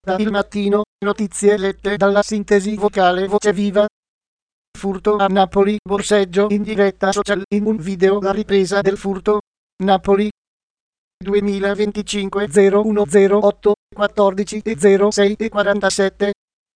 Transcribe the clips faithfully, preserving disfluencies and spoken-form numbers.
Da Il Mattino, notizie lette dalla sintesi vocale Voce Viva. Furto a Napoli, borseggio in diretta social in un video la ripresa del furto. Napoli duemilaventicinque zero uno zero otto quattordici e zero sei e quarantasette.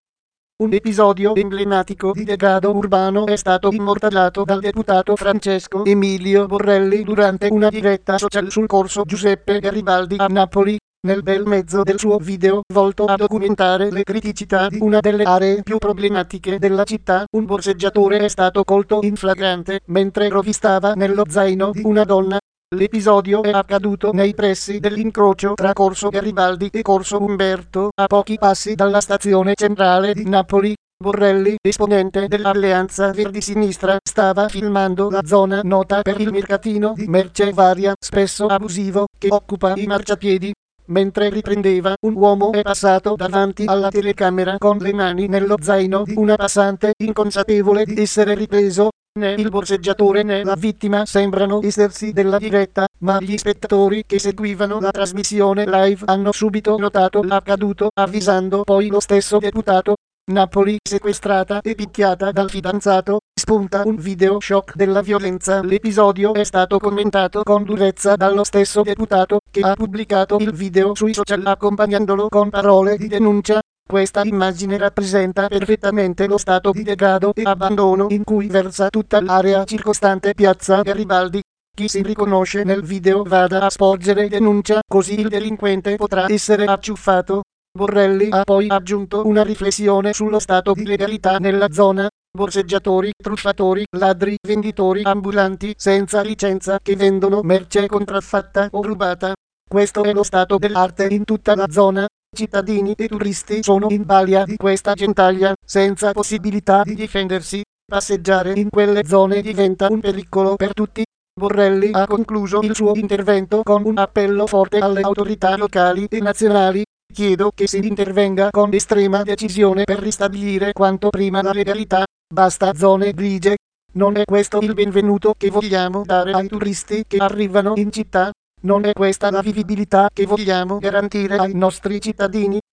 Un episodio emblematico di degrado urbano è stato immortalato dal deputato Francesco Emilio Borrelli durante una diretta social sul corso Giuseppe Garibaldi a Napoli. Nel bel mezzo del suo video, volto a documentare le criticità di una delle aree più problematiche della città, un borseggiatore è stato colto in flagrante mentre rovistava nello zaino di una donna. L'episodio è accaduto nei pressi dell'incrocio tra Corso Garibaldi e Corso Umberto, a pochi passi dalla stazione centrale di Napoli. Borrelli, esponente dell'Alleanza Verdi-Sinistra, stava filmando la zona nota per il mercatino di merce varia, spesso abusivo, che occupa i marciapiedi. Mentre riprendeva, un uomo è passato davanti alla telecamera con le mani nello zaino di una passante, inconsapevole di essere ripreso. Né il borseggiatore né la vittima sembrano essersi della diretta, ma gli spettatori che seguivano la trasmissione live hanno subito notato l'accaduto, avvisando poi lo stesso deputato. Napoli sequestrata e picchiata dal fidanzato. Spunta un video shock della violenza. L'episodio è stato commentato con durezza dallo stesso deputato, che ha pubblicato il video sui social accompagnandolo con parole di denuncia. Questa immagine rappresenta perfettamente lo stato di degrado e abbandono in cui versa tutta l'area circostante piazza Garibaldi. Chi si riconosce nel video vada a sporgere denuncia, così il delinquente potrà essere acciuffato. Borrelli ha poi aggiunto una riflessione sullo stato di legalità nella zona. Borseggiatori, truffatori, ladri, venditori ambulanti senza licenza che vendono merce contraffatta o rubata. Questo è lo stato dell'arte in tutta la zona. Cittadini e turisti sono in balia di questa gentaglia, senza possibilità di difendersi. Passeggiare in quelle zone diventa un pericolo per tutti. Borrelli ha concluso il suo intervento con un appello forte alle autorità locali e nazionali. Chiedo che si intervenga con estrema decisione per ristabilire quanto prima la legalità. Basta zone grigie. Non è questo il benvenuto che vogliamo dare ai turisti che arrivano in città. Non è questa la vivibilità che vogliamo garantire ai nostri cittadini.